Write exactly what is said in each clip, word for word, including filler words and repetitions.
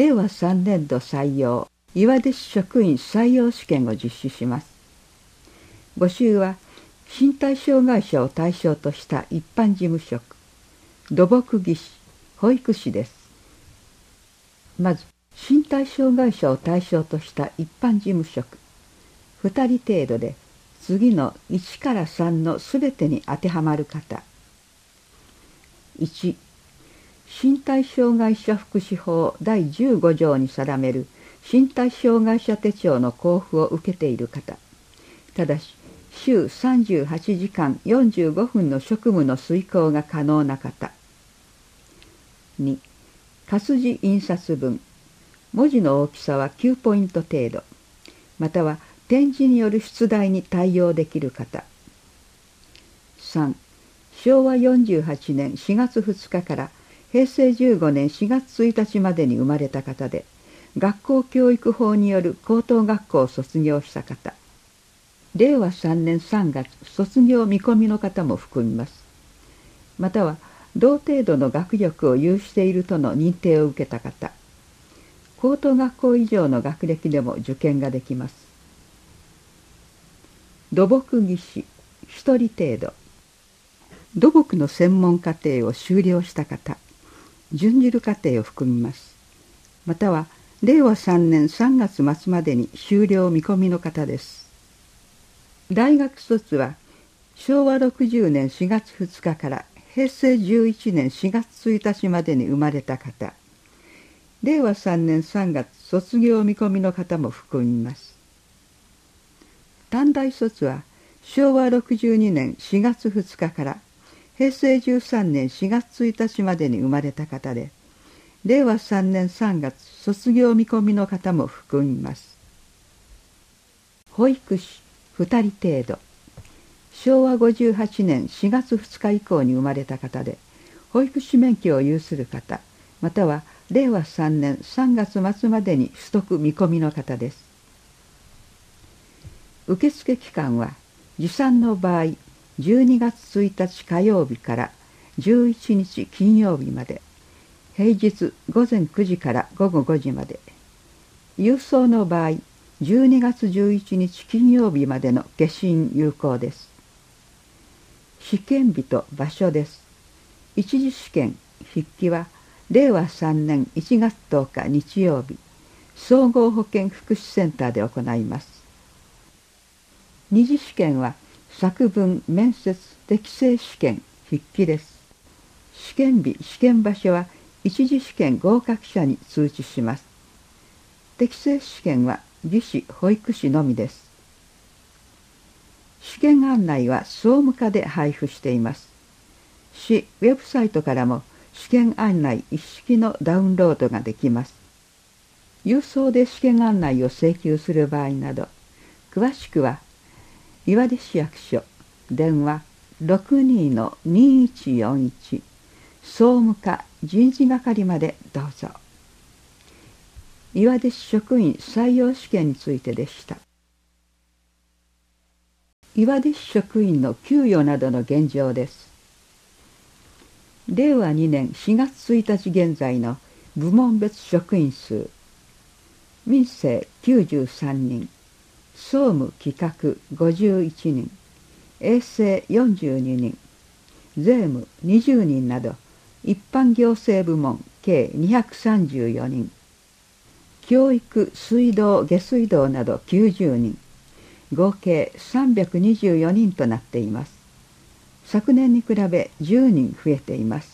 れいわさんねんど採用岩出市職員採用試験を実施します。募集は身体障害者を対象とした一般事務職、土木技師、保育士です。まず身体障害者を対象とした一般事務職、ふたり程度で次のいちからさんのすべてに当てはまる方。いち、身体障害者福祉法だいじゅうご条に定める身体障害者手帳の交付を受けている方。ただし週さんじゅうはちじかんよんじゅうごふんの職務の遂行が可能な方。に、活字印刷文、文字の大きさはきゅうポイント程度、または点字による出題に対応できる方。さん、しょうわよんじゅうはちねんしがつふつかからへいせいじゅうごねんしがつついたちまでに生まれた方で、学校教育法による高等学校を卒業した方。れいわさんねんさんがつ卒業見込みの方も含みます。または同程度の学力を有しているとの認定を受けた方。高等学校以上の学歴でも受験ができます。土木技師ひとり程度。土木の専門課程を修了した方、準じる課程を含みます。またはれいわさんねんさんがつまつまでに修了見込みの方です。大学卒はしょうわろくじゅうねんしがつふつかからへいせいじゅういちねんしがつついたちまでに生まれた方、れいわさんねんさんがつ卒業見込みの方も含みます。短大卒はしょうわろくじゅうにねんしがつふつかからへいせいじゅうさんねんしがつついたちまでに生まれた方で、れいわさんねんさんがつ卒業見込みの方も含みます。保育士ふたり程度。しょうわごじゅうはちねんしがつふつか以降に生まれた方で、保育士免許を有する方、またはれいわさんねんさんがつまつまでに取得見込みの方です。受付期間は持参の場合じゅうにがつついたち火曜日からじゅういちにち金曜日まで、平日ごぜんくじからごごごじまで、郵送の場合じゅうにがつじゅういちにち金曜日までの消印有効です。試験日と場所です。一次試験筆記はれいわさんねんいちがつとおか日曜日、総合保健福祉センターで行います。二次試験は作文面接適正試験筆記です。試験日試験場所は一次試験合格者に通知します。適正試験は技師保育士のみです。試験案内は総務課で配布しています。市ウェブサイトからも試験案内一式のダウンロードができます。郵送で試験案内を請求する場合など、詳しくは岩出市役所電話 ろくにのにいちよんいち 総務課人事係までどうぞ。岩出市職員採用試験についてでした。岩出市職員の給与などの現状です。れいわにねんしがつついたち現在の部門別職員数、民生きゅうじゅうさんにん、総務企画ごじゅういちにん、衛生よんじゅうににん、税務にじゅうにんなど一般行政部門計にひゃくさんじゅうよにん、教育水道下水道などきゅうじゅうにん、合計さんびゃくにじゅうよにんとなっています。昨年に比べじゅうにん増えています。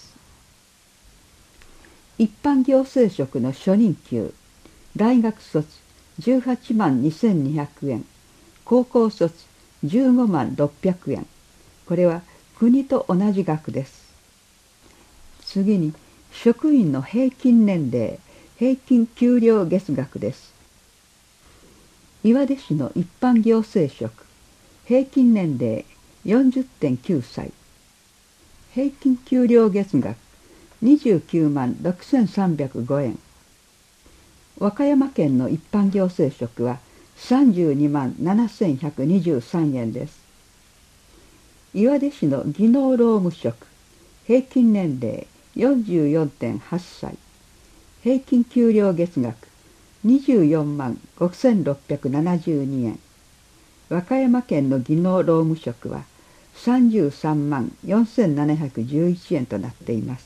一般行政職の初任給、大学卒じゅうはちまんにせんにひゃくえん、高校卒じゅうごまんろっぴゃくえん。これは国と同じ額です。次に職員の平均年齢、平均給料月額です。岩出市の一般行政職、平均年齢 よんじゅってんきゅうさい、平均給料月額にじゅうきゅうまんろくせんさんびゃくごえん。和歌山県の一般行政職はさんじゅうにまんななせんひゃくにじゅうさんえんです。岩出市の技能労務職、平均年齢 よんじゅうよんてんはっさい、 平均給料月額にじゅうよんまんごせんろっぴゃくななじゅうにえん。和歌山県の技能労務職はさんじゅうさんまんよんせんななひゃくじゅういちえんとなっています。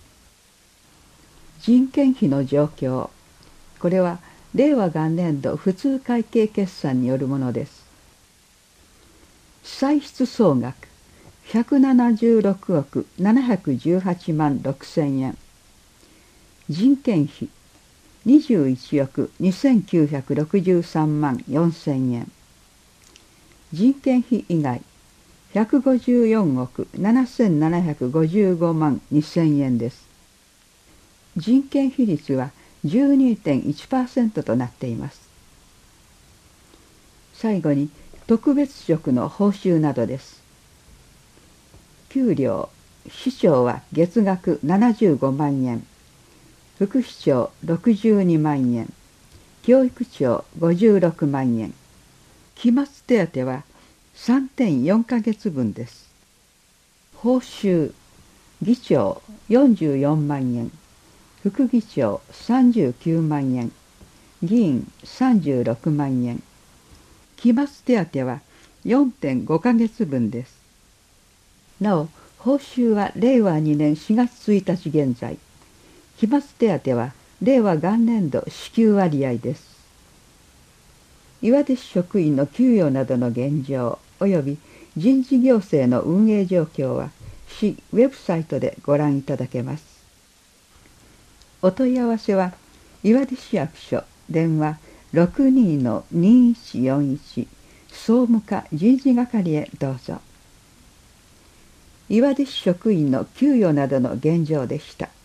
人件費の状況。これは令和元年度普通会計決算によるものです。歳出総額ひゃくななじゅうろくおくななひゃくじゅうはちまんろくせんえん。人件費にじゅういちおくにせんきゅうひゃくろくじゅうさんまんよんせんえん。人件費以外ひゃくごじゅうよんおくななせんななひゃくごじゅうごまんにせんえんです。人件費率は じゅうにてんいちパーセント となっています。最後に特別職の報酬などです。給料、市長は月額ななじゅうごまんえん、副市長ろくじゅうにまんえん、教育長ごじゅうろくまんえん、期末手当は さんてんよん ヶ月分です。報酬、議長よんじゅうよんまんえん、副議長さんじゅうきゅうまんえん、議員さんじゅうろくまんえん、期末手当は よんてんご ヶ月分です。なお、報酬はれいわにねんしがつついたち現在、期末手当は令和元年度支給割合です。岩手市職員の給与などの現状及び人事行政の運営状況は市ウェブサイトでご覧いただけます。お問い合わせは岩手市役所電話 ろくにのにいちよんいち 総務課人事係へどうぞ。岩手市職員の給与などの現状でした。